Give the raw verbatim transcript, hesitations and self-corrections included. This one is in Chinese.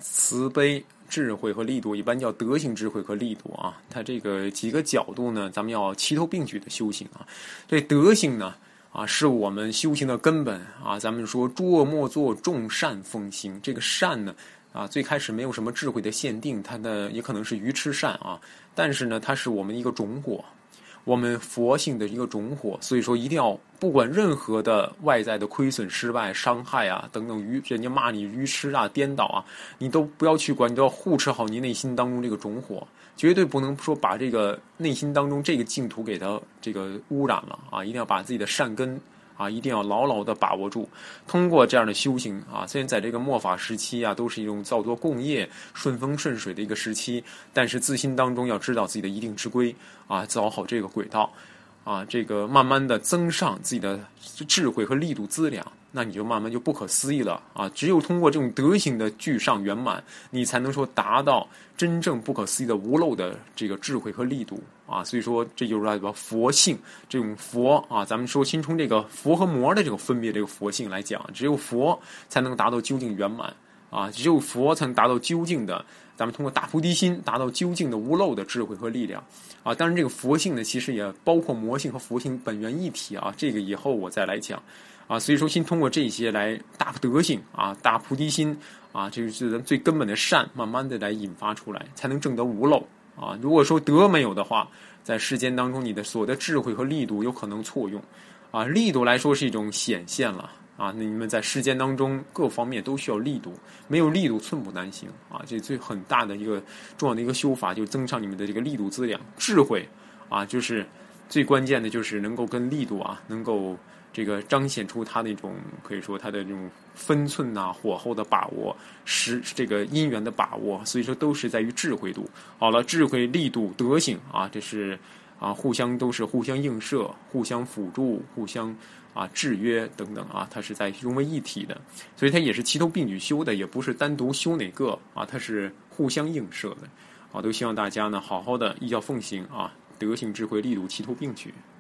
慈悲、智慧和力度，一般叫德行、智慧和力度啊。它这个几个角度呢，咱们要齐头并举的修行啊。这德行呢，啊，是我们修行的根本啊。咱们说诸恶莫作，众善奉行。这个善呢，啊，最开始没有什么智慧的限定，它呢也可能是愚痴善啊，但是呢，它是我们一个种果。我们佛性的一个种火，所以说一定要不管任何的外在的亏损、失败、伤害啊等等，愚人家骂你愚痴啊、颠倒啊，你都不要去管，你都要护持好你内心当中这个种火，绝对不能说把这个内心当中这个净土给它这个污染了啊！一定要把自己的善根啊，一定要牢牢的把握住。通过这样的修行啊，虽然在这个末法时期啊，都是一种造作共业、顺风顺水的一个时期，但是自心当中要知道自己的一定之规啊，走好这个轨道啊，这个慢慢的增上自己的智慧和力度资粮，那你就慢慢就不可思议了啊！只有通过这种德行的具上圆满，你才能说达到真正不可思议的无漏的这个智慧和力度啊！所以说，这就是代表佛性这种佛啊，咱们说先从这个佛和魔的这个分别这个佛性来讲，只有佛才能达到究竟圆满啊！只有佛才能达到究竟的，咱们通过大菩提心达到究竟的无漏的智慧和力量啊！当然，这个佛性呢，其实也包括魔性和佛性本源一体啊，这个以后我再来讲。啊，所以说先通过这些来大德性啊、大菩提心啊，这就是咱最根本的善，慢慢的来引发出来，才能证得无漏啊。如果说德没有的话，在世间当中，你的所有的智慧和力度有可能错用啊。力度来说是一种显现了啊，那你们在世间当中各方面都需要力度，没有力度寸步难行啊。这最很大的一个重要的一个修法，就增上你们的这个力度资粮，智慧啊，就是最关键的就是能够跟力度啊，能够。这个彰显出他那种可以说他的这种分寸呐、啊、火候的把握、时这个因缘的把握，所以说都是在于智慧度。好了，智慧、力度、德行啊，这是啊互相都是互相映射、互相辅助、互相啊制约等等啊，它是在融为一体的，所以它也是齐头并举修的，也不是单独修哪个啊，它是互相映射的。啊，都希望大家呢好好的依教奉行啊，德行、智慧、力度齐头并举。